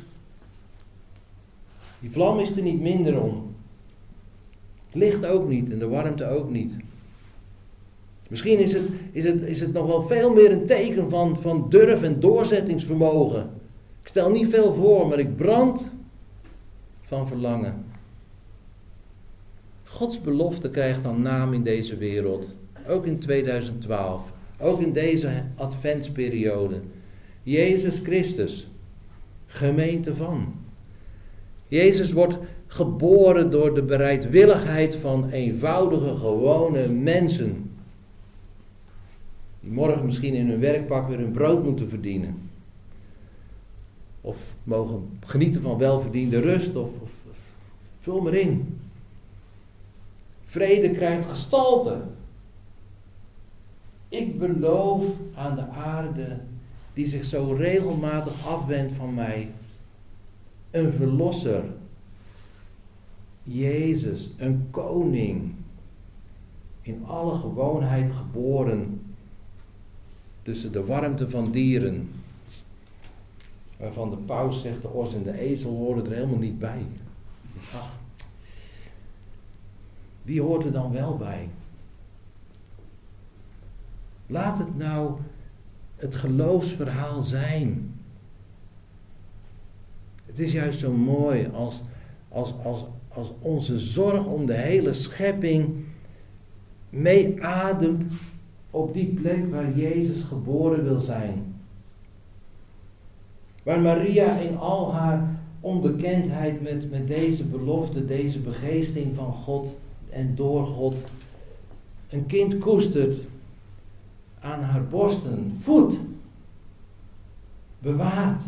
Die vlam is er niet minder om. Het licht ook niet en de warmte ook niet. Misschien is het, is het, is het nog wel veel meer een teken van, van durf en doorzettingsvermogen. Ik stel niet veel voor, maar ik brand van verlangen. Gods belofte krijgt dan naam in deze wereld. Ook in tweeduizend twaalf. Ook in deze adventsperiode. Jezus Christus. Gemeente van. Jezus wordt geboren door de bereidwilligheid van eenvoudige, gewone mensen. Die morgen misschien in hun werkpak weer hun brood moeten verdienen. Of mogen genieten van welverdiende rust. Of, of, of vul maar in. Vrede krijgt gestalte. Ik beloof aan de aarde, die zich zo regelmatig afwendt van mij, een verlosser. Jezus, een koning, in alle gewoonheid geboren, tussen de warmte van dieren, waarvan de paus zegt, de os en de ezel horen er helemaal niet bij. Ach, wie hoort er dan wel bij? Laat het nou het geloofsverhaal zijn. Het is juist zo mooi als, als, als, als onze zorg om de hele schepping meeademt op die plek waar Jezus geboren wil zijn. Waar Maria in al haar onbekendheid met, met deze belofte, deze begeesting van God en door God, een kind koestert, aan haar borsten voedt, bewaart.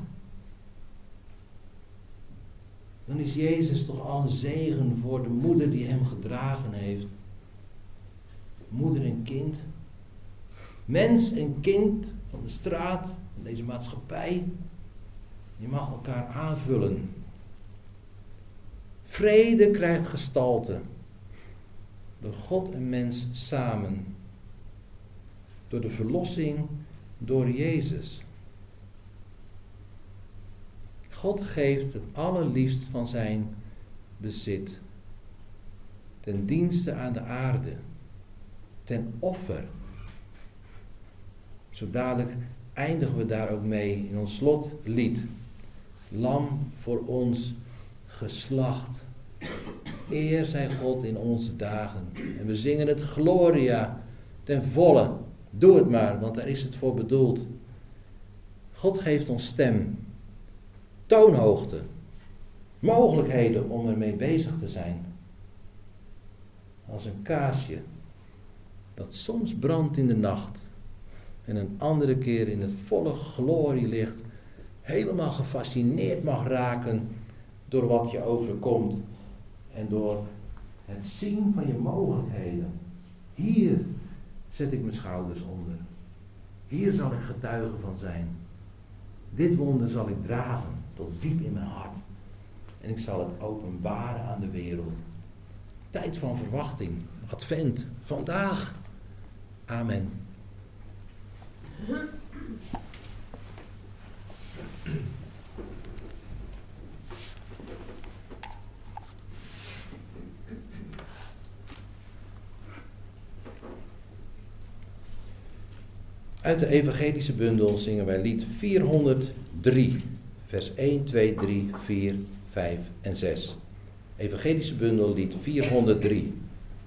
Dan is Jezus toch al een zegen voor de moeder die hem gedragen heeft. Moeder en kind. Mens en kind van de straat, van deze maatschappij. Je mag elkaar aanvullen. Vrede krijgt gestalte. Door God en mens samen. Door de verlossing door Jezus. God geeft het allerliefst van zijn bezit. Ten dienste aan de aarde. Ten offer. Zo dadelijk eindigen we daar ook mee in ons slotlied. lam voor ons geslacht. Eer zij God in onze dagen. En we zingen het Gloria ten volle. Doe het maar, want daar is het voor bedoeld. God geeft ons stem, toonhoogte, mogelijkheden om ermee bezig te zijn. Als een kaarsje dat soms brandt in de nacht en een andere keer in het volle glorielicht helemaal gefascineerd mag raken door wat je overkomt en door het zien van je mogelijkheden. Hier zet ik mijn schouders onder. Hier zal ik getuige van zijn. Dit wonder zal ik dragen tot diep in mijn hart. En ik zal het openbaren aan de wereld. Tijd van verwachting, advent, vandaag. Amen. Uit de evangelische bundel zingen wij lied vierhonderddrie, vers één, twee, drie, vier, vijf en zes. Evangelische bundel lied vierhonderddrie.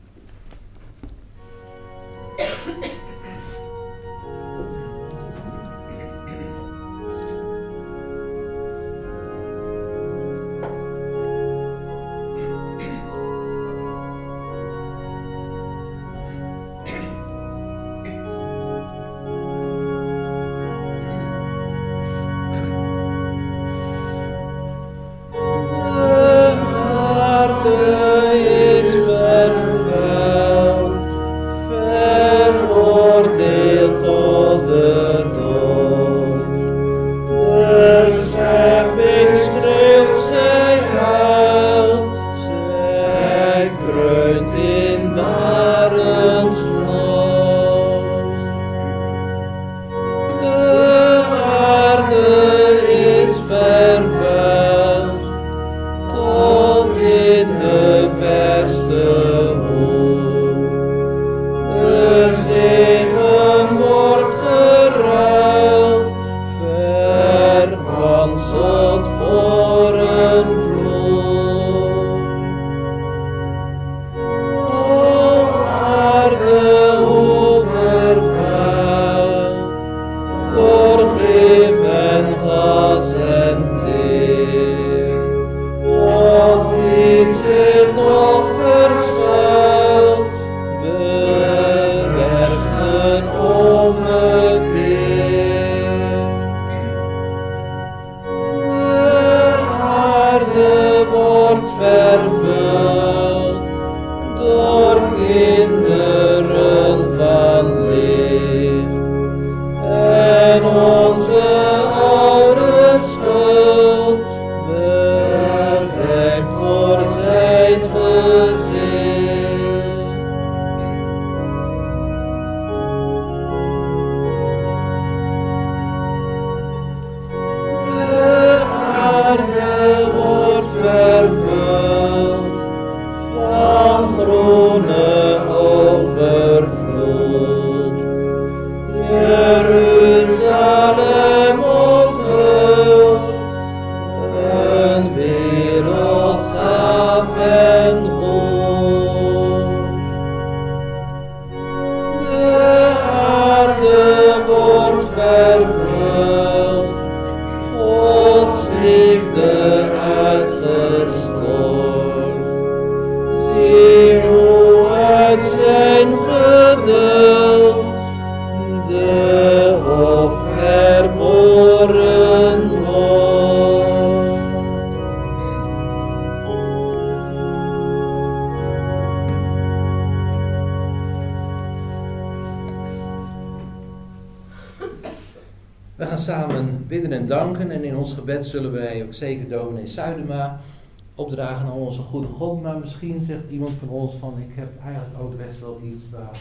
We gaan samen bidden en danken en in ons gebed zullen wij ook zeker dominee Zuidema opdragen aan onze goede God. Maar misschien zegt iemand van ons van ik heb eigenlijk ook best wel iets waar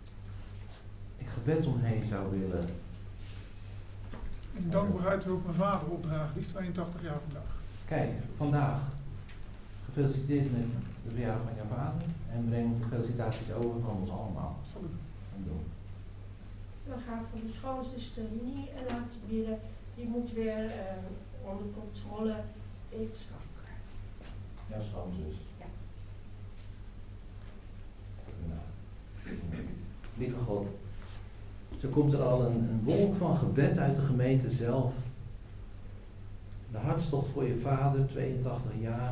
ik gebed omheen zou willen. In dankbaarheid wil ik mijn vader opdragen, die is tweeëntachtig jaar vandaag. Kijk, vandaag gefeliciteerd met de verjaardag van jouw vader en breng de felicitaties over van ons allemaal. Sorry. En doen. We gaan voor de schoonzuster niet laten bidden. Die moet weer uh, onder controle wetenschap. Jouw schoonzus. Ja. Nou, lieve God, zo komt er al een, een wolk van gebed uit de gemeente zelf. De hartstocht voor je vader, tweeëntachtig jaar.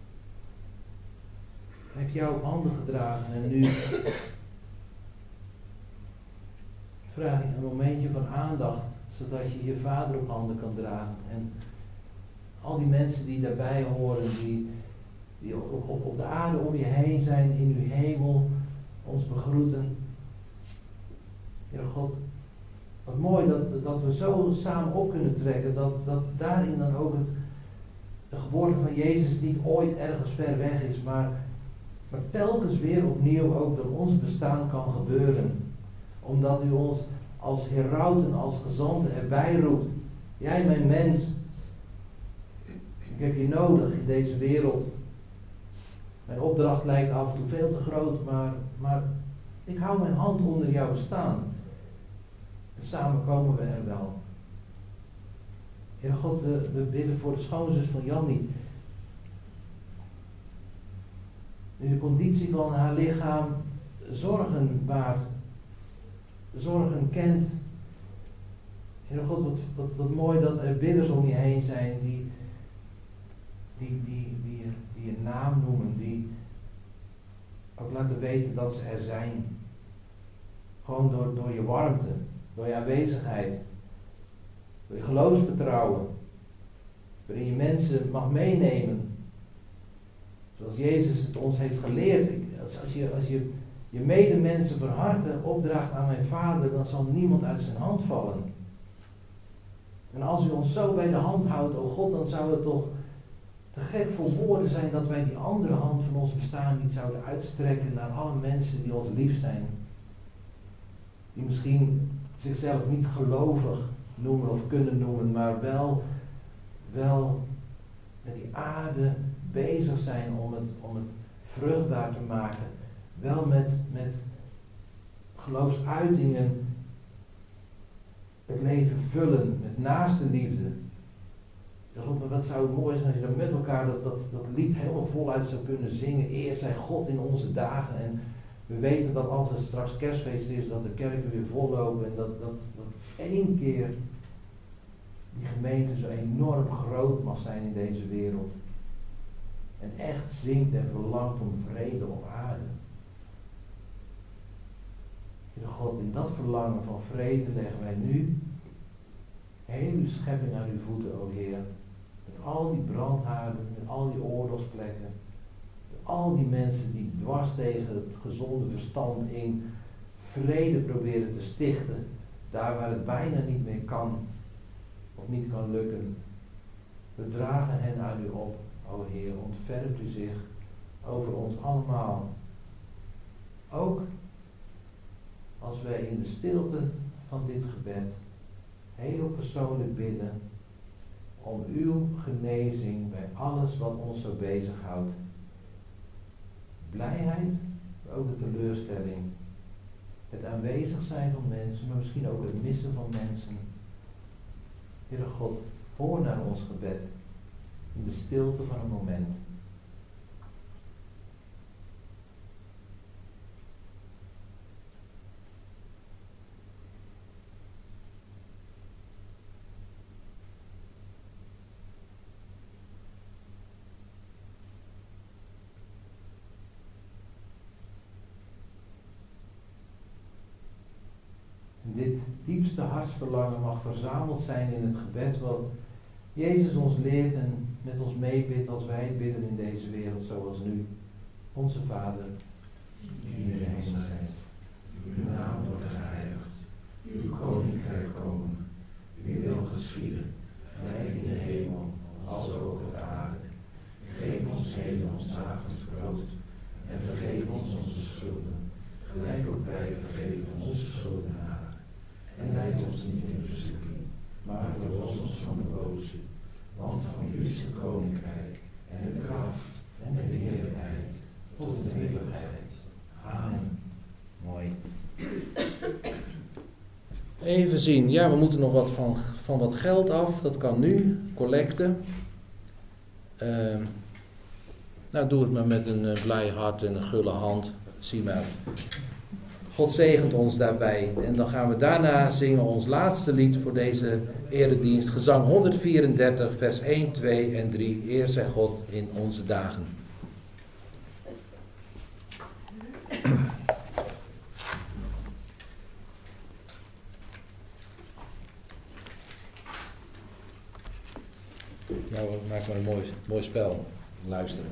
Hij heeft jou op handen gedragen en nu vraag ik een momentje van aandacht, zodat je je vader op handen kan dragen. En al die mensen die daarbij horen, die, die op, op, op de aarde om je heen zijn, in uw hemel, ons begroeten. Heer God, wat mooi dat, dat we zo samen op kunnen trekken, dat, dat daarin dan ook het, de geboorte van Jezus niet ooit ergens ver weg is, maar, maar telkens weer opnieuw ook door ons bestaan kan gebeuren. Omdat u ons als herauten, als gezanten erbij roept. Jij mijn mens, ik heb je nodig in deze wereld. Mijn opdracht lijkt af en toe veel te groot, maar, maar ik hou mijn hand onder jouw bestaan. En samen komen we er wel. Heer God, we, we bidden voor de schoonzus van Jannie. Nu de conditie van haar lichaam zorgen baart, zorgen kent. Heer God, wat, wat, wat mooi dat er bidders om je heen zijn die, die, die, die, je, die je naam noemen, die ook laten weten dat ze er zijn. Gewoon door, door je warmte, door je aanwezigheid, door je geloofsvertrouwen, waarin je mensen mag meenemen. Zoals Jezus het ons heeft geleerd. Als, als je, als je je medemensen van harte opdraagt aan mijn Vader, dan zal niemand uit zijn hand vallen. En als u ons zo bij de hand houdt, o God, dan zou het toch te gek voor woorden zijn dat wij die andere hand van ons bestaan niet zouden uitstrekken naar alle mensen die ons lief zijn. Die misschien zichzelf niet gelovig noemen of kunnen noemen, maar wel, wel met die aarde bezig zijn om het, om het vruchtbaar te maken. Wel met, met geloofsuitingen het leven vullen, met naaste liefde. Ja, God, maar wat zou het mooi zijn als je dan met elkaar dat, dat, dat lied helemaal voluit zou kunnen zingen. Eer zij God in onze dagen. En we weten dat als het straks kerstfeest is, dat de kerken weer vollopen. En dat, dat, dat één keer die gemeente zo enorm groot mag zijn in deze wereld. En echt zingt en verlangt om vrede op aarde. Heer God, in dat verlangen van vrede leggen wij nu heel uw schepping aan uw voeten, o Heer. Met al die brandhaarden, met al die oorlogsplekken. Met al die mensen die dwars tegen het gezonde verstand in vrede proberen te stichten. Daar waar het bijna niet meer kan of niet kan lukken. We dragen hen aan u op, o Heer. Ontfermt u zich over ons allemaal. Ook als wij in de stilte van dit gebed heel persoonlijk bidden om uw genezing bij alles wat ons zo bezighoudt. Blijheid, maar ook de teleurstelling. Het aanwezig zijn van mensen, maar misschien ook het missen van mensen. Heere God, hoor naar ons gebed in de stilte van een moment. Dit diepste hartsverlangen mag verzameld zijn in het gebed wat Jezus ons leert en met ons meebidt als wij bidden in deze wereld zoals nu. Onze Vader, die in de hemel zijt, uw naam wordt geheiligd, uw koninkrijk komen, uw wil geschieden, gelijk in de hemel, als ook op de aarde. Geef ons heden ons dagelijks brood en vergeef ons onze schulden, gelijk ook wij vergeven onze schuldenaren. En leid ons niet in verzoeking, maar verlos ons van de boze. Want van u is het koninkrijk en de kracht en de heerlijkheid tot in de eeuwigheid. Amen. mooi. Even zien. Ja, we moeten nog wat van, van wat geld af. Dat kan nu. Collecte. Uh, nou, doe het maar met een uh, blij hart en een gulle hand. Zie maar. God zegent ons daarbij. En dan gaan we daarna zingen ons laatste lied voor deze eredienst. Gezang honderdvierendertig, vers één, twee en drie. Eer zij God in onze dagen. Nou, maak maar een mooi, mooi spel. Luisteren.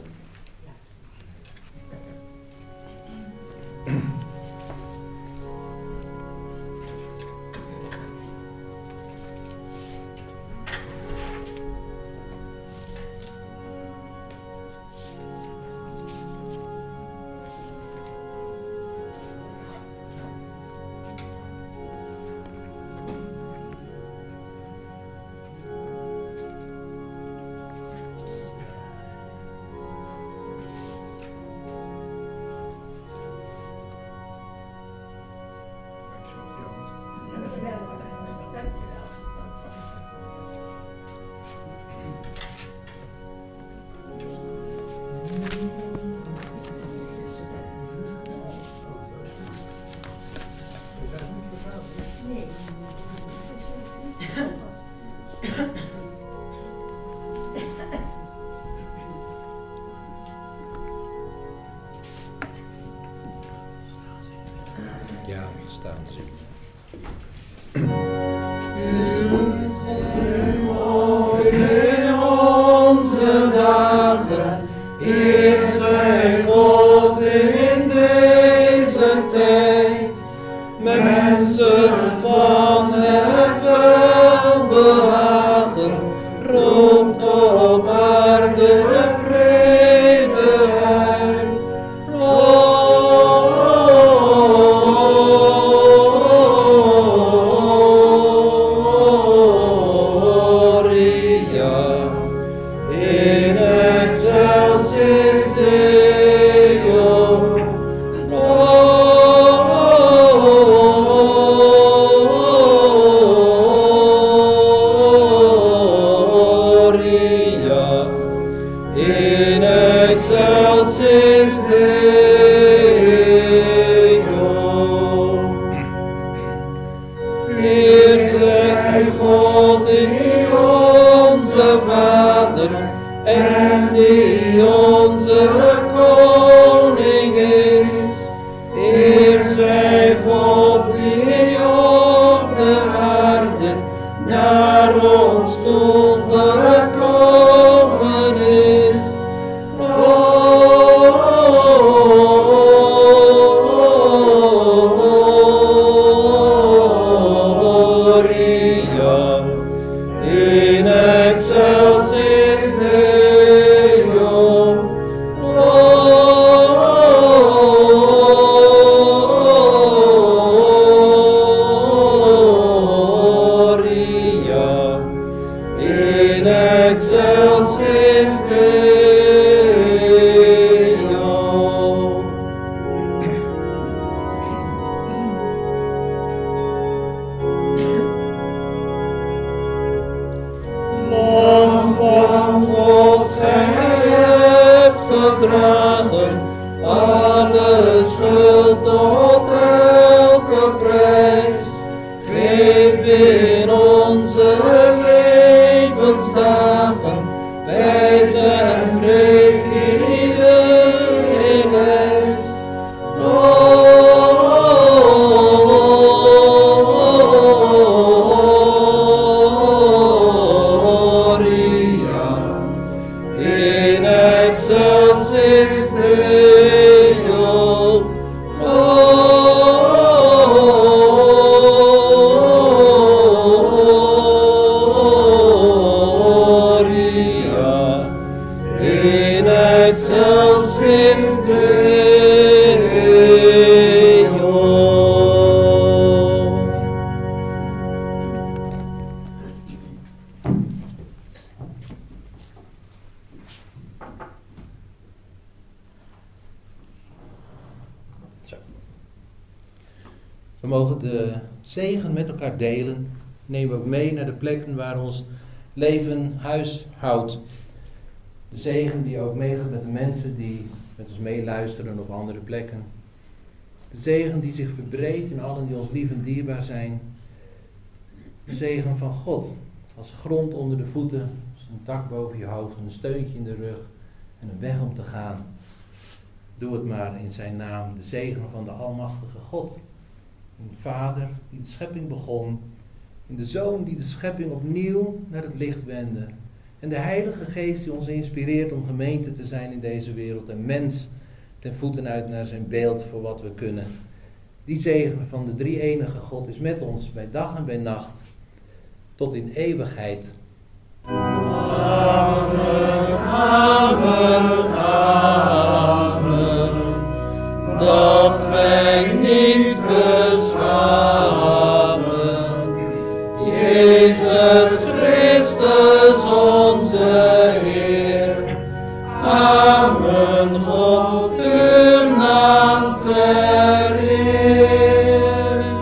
Ja, staan ze. In onze dagen is zij God in deze tijd. Mensen van het welbehagen roept op aarde vrede uit. We mogen de zegen met elkaar delen. Nemen we ook mee naar de plekken waar ons leven huishoudt. De zegen die ook meegaat met de mensen die met ons meeluisteren op andere plekken. De zegen die zich verbreedt in allen die ons lief en dierbaar zijn. De zegen van God als grond onder de voeten, als een dak boven je hoofd, een steuntje in de rug en een weg om te gaan. Doe het maar in zijn naam, de zegen van de almachtige God. In de Vader die de schepping begon, in de Zoon die de schepping opnieuw naar het licht wendde. En de Heilige Geest die ons inspireert om gemeente te zijn in deze wereld en mens ten voeten uit naar zijn beeld voor wat we kunnen. Die zegen van de drie enige God is met ons bij dag en bij nacht, tot in eeuwigheid. Amen, amen, amen. Dat wij niet beschamen. Jezus Christus onze Heer. Amen, God uw naam ter eer.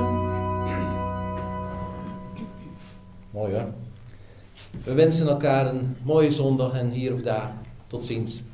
Mooi hoor. We wensen elkaar een mooie zondag en hier of daar. Tot ziens.